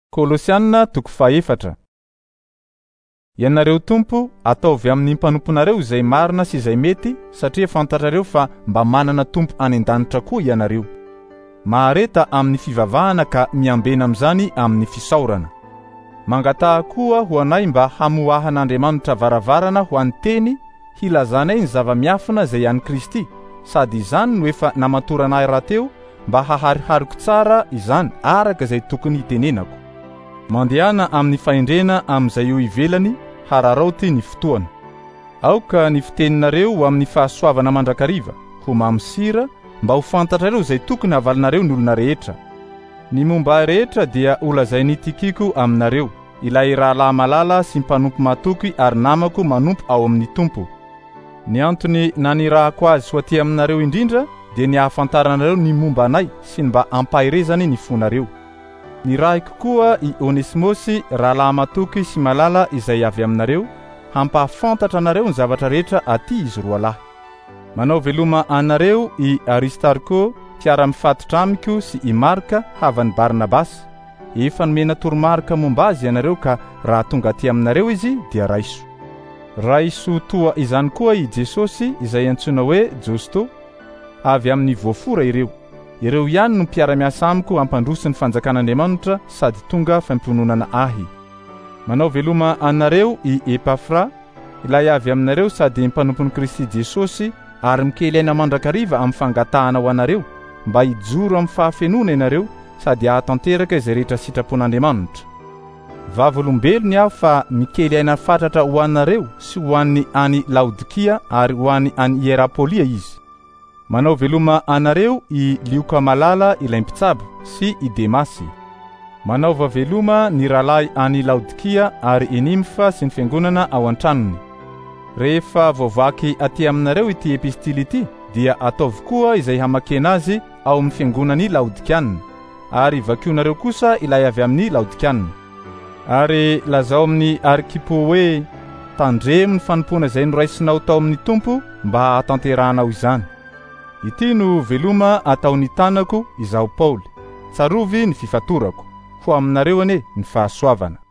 Kolosianina toko faefatra. Ianareo tompo, ataovy amin'ny mpanomponareo izay marina sy izay mety, satria fantatrareo fa mba manana tompo any an-danitra koa ianareo. Mahareta amin'ny fivavahana ka miambena amin'izany amin'ny fisaorana. Mangataha koa ho anay mba hamoahan'Andriamanitra varavarana ho an'ny teny, hilazanay ny zava-miafina izay an'i Kristy, sady izany no efa namatorana rahateo mba haharihariko tsara izany araka izay tokony itenenako. Mandehana amin'ny fahendrena amin'izay eo ivelany, hararaoty ny fotoana. Aoka ny fiteninareo amin'ny fahasoavana mandrakariva, ho mamosira, mba ho fantatrareo izay tokony havalinareo ny olona rehetra. Ny momba rehetra dia olazainy Tikiko aminareo, ilay rahalahy malala sy mpanompo matoky ary namako manompo ao amin'ny tompo. Ny antony nanirahako azy ho aty aminareo indrindra, dia ny hahafantaranareo ny momba anay sy mba ampahirezany ny fonareo. Nirahiko koa i Onesimosy, rahalahy matoky sy malala izay avy aminareo, hampahafantatra anareo ny zavatra rehetra aty izy roa lahy. Manao veloma anareo i Aristarko, mpiara-mifatotra amiko, sy i Marka, havan'i Barnabasy. Efa nomena toromarika momba azy ianareo ka raha tonga aty aminareo izy dia raiso. Raiso toa izany koa i Jesosy izay antsoina hoe Josto, avy amin'ny voafora ireo. Ireo ihany no mpiara-miasa amiko hampandroso ny fanjakan'Andriamanitra sady tonga faimpononana ahy. Manao veloma anareo i Epafra, ilay avy aminareo sady mpanompon'i Kristy Jesosy ary mikely aina mandrakariva amin'ny fangatahana ho anareo, mba hijoro amin'ny fahafenona ianareo sady hahatanteraka izay rehetra sitrapon'Andriamanitra. Vavolombelony aho fa mikely aina fatratra ho anareo sy ho an'ny any Laodikia ary ho an'ny any Hierapolia izy. Manao veloma anareo i Lioka malala ilay mpitsabo sy i Demasy. Manaova veloma ny rahalahy any Laodikia ary i Nimfa sy ny fiangonana ao an-tranony. Rehefa voavaky aty aminareo ity epistily ity, dia ataovy koa izay hamakena azy ao amin'ny fiangonany Laodikiana, ary vakionareo kosa ilay avy amin'ny Laodikiana. Ary lazao amin'ny Arkipo hoe tandremo ny fanompona izay noraisinao tao amin'ny tompo mba hahatanteranao izany. Ity no veloma ataony tanako izaho Paoly. Tsarovy ny fifatorako. Ho aminareo ane ny fahasoavana.